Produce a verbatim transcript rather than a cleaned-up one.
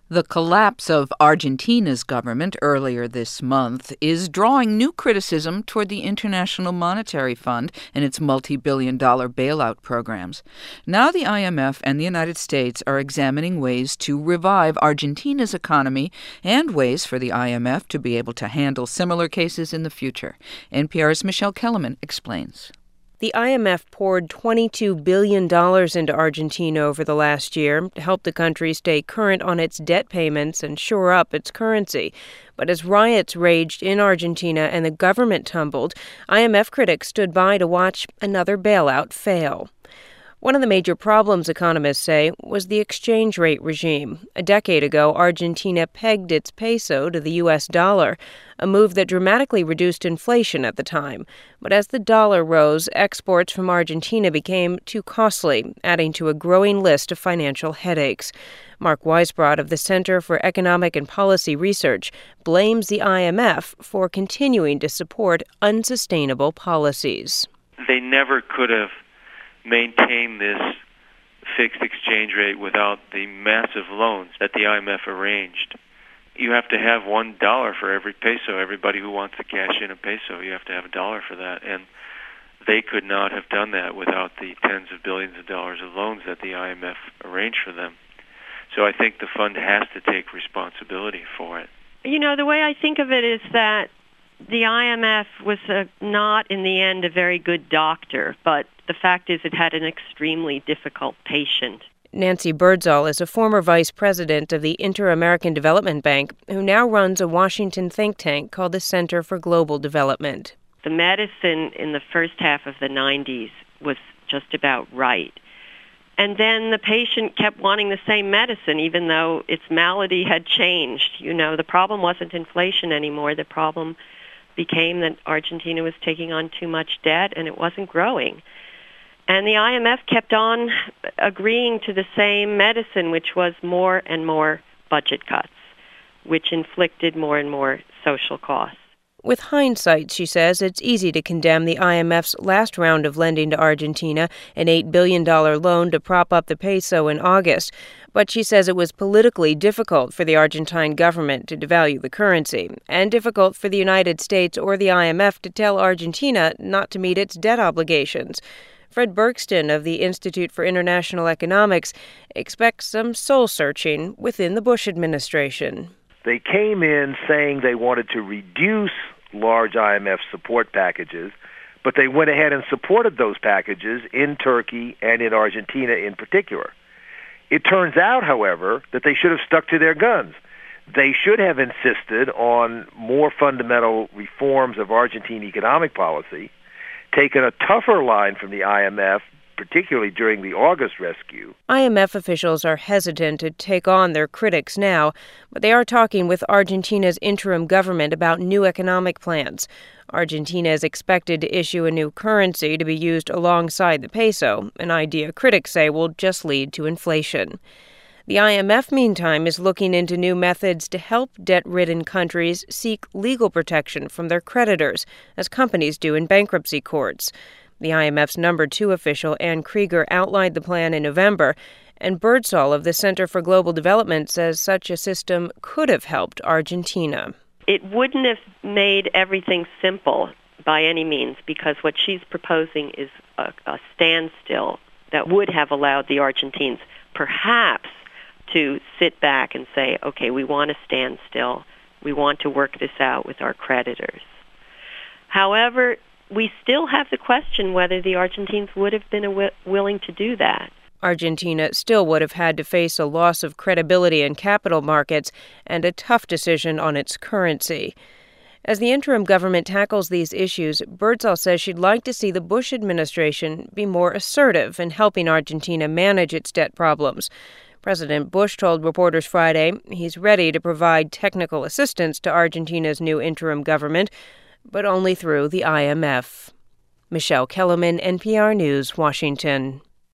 The collapse of Argentina's government earlier this month is drawing new criticism toward the International Monetary Fund and its multi-billion dollar bailout programs. Now the I M F and the United States are examining ways to revive Argentina's economy and ways for the I M F to be able to handle similar cases in the future. N P R's Michelle Kellerman explains. The I M F poured twenty-two billion dollars into Argentina over the last year to help the country stay current on its debt payments and shore up its currency. But as riots raged in Argentina and the government tumbled, I M F critics stood by to watch another bailout fail. One of the major problems, economists say, was the exchange rate regime. A decade ago, Argentina pegged its peso to the U S dollar, a move that dramatically reduced inflation at the time. But as the dollar rose, exports from Argentina became too costly, adding to a growing list of financial headaches. Mark Weisbrot of the Center for Economic and Policy Research blames the I M F for continuing to support unsustainable policies. They never could have maintain this fixed exchange rate without the massive loans that the I M F arranged. You have to have one dollar for every peso. Everybody who wants to cash in a peso, you have to have a dollar for that. And they could not have done that without the tens of billions of dollars of loans that the I M F arranged for them. So I think the fund has to take responsibility for it. You know, the way I think of it is that the I M F was a, not, in the end, a very good doctor, but the fact is it had an extremely difficult patient. Nancy Birdsall is a former vice president of the Inter-American Development Bank, who now runs a Washington think tank called the Center for Global Development. The medicine in the first half of the nineties was just about right. And then the patient kept wanting the same medicine, even though its malady had changed. You know, the problem wasn't inflation anymore. The problem became that Argentina was taking on too much debt and it wasn't growing. And the I M F kept on agreeing to the same medicine, which was more and more budget cuts, which inflicted more and more social costs. With hindsight, she says, it's easy to condemn the I M F's last round of lending to Argentina, an eight billion dollars loan to prop up the peso in August. But she says it was politically difficult for the Argentine government to devalue the currency, and difficult for the United States or the I M F to tell Argentina not to meet its debt obligations. Fred Bergston of the Institute for International Economics expects some soul-searching within the Bush administration. They came in saying they wanted to reduce large I M F support packages, but they went ahead and supported those packages in Turkey and in Argentina in particular. It turns out, however, that they should have stuck to their guns. They should have insisted on more fundamental reforms of Argentine economic policy, taken a tougher line from the I M F, particularly during the August rescue. I M F officials are hesitant to take on their critics now, but they are talking with Argentina's interim government about new economic plans. Argentina is expected to issue a new currency to be used alongside the peso, an idea critics say will just lead to inflation. The I M F, meantime, is looking into new methods to help debt-ridden countries seek legal protection from their creditors, as companies do in bankruptcy courts. The I M F's number two official, Ann Krieger, outlined the plan in November, and Birdsall of the Center for Global Development says such a system could have helped Argentina. It wouldn't have made everything simple by any means, because what she's proposing is a, a standstill that would have allowed the Argentines perhaps to sit back and say, okay, we want to stand still. We want to work this out with our creditors. However, we still have the question whether the Argentines would have been aw- willing to do that. Argentina still would have had to face a loss of credibility in capital markets and a tough decision on its currency. As the interim government tackles these issues, Birdsall says she'd like to see the Bush administration be more assertive in helping Argentina manage its debt problems. President Bush told reporters Friday he's ready to provide technical assistance to Argentina's new interim government, but only through the I M F. Michelle Kellerman, N P R News, Washington.